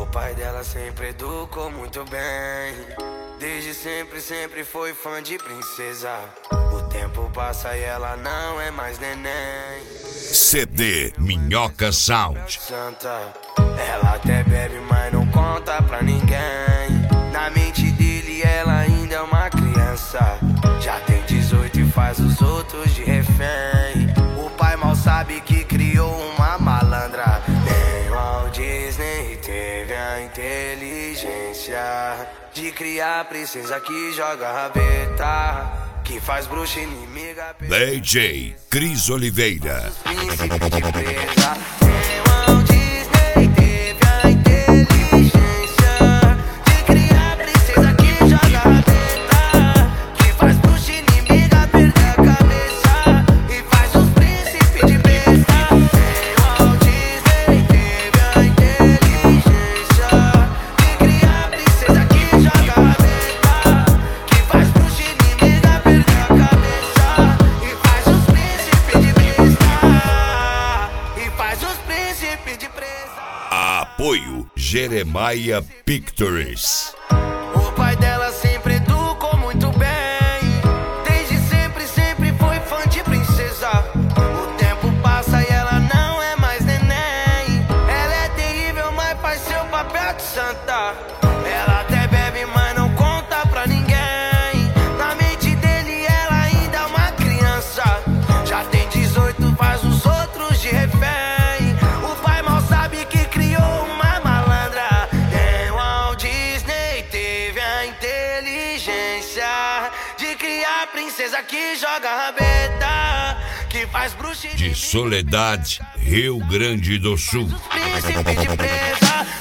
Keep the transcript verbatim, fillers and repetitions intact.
pai dela sempre educou muito bem. Desde sempre, sempre foi fã de princesa. O tempo passa e ela não é mais neném. C D Minhoca Sound. Santa, ela até bebe, mas não conta pra ninguém. Na mente dele ela ainda é uma criança. Já tem dezoito e faz os outros de refém. O pai mal sabe que criou uma malandra. Nem Walt Disney teve a inteligência de criar princesa que joga rabeta, que faz bruxa inimiga. D J Cris Oliveira. Príncipe de presa. Nem Walt Disney teve a inteligência de criar princesa que joga rabeta, que faz bruxa inimiga perder a cabeça e faz os príncipes de presa. Nem Walt Disney teve a inteligência de criar princesa que joga rabeta, que faz bruxa inimiga perder a cabeça e faz os príncipes de presa. E faz os príncipes de presa. Apoio Jeremiah Pictures. O pai dela sempre educou muito bem. Desde sempre, sempre foi fã de princesa. O tempo passa e ela não é mais neném. Ela é terrível, mas faz seu papel de santa. Ela até bebe, mas não conta pra ninguém. Na mente dele ela ainda é uma criança. Já tem dezoito, faz os outros de refém. O pai mal sabe que criou uma malandra. Nem Walt Disney teve a inteligência de criar princesa que joga rabeta, que faz bruxa De Soledade, Rio Grande do Sul. príncipe de presa.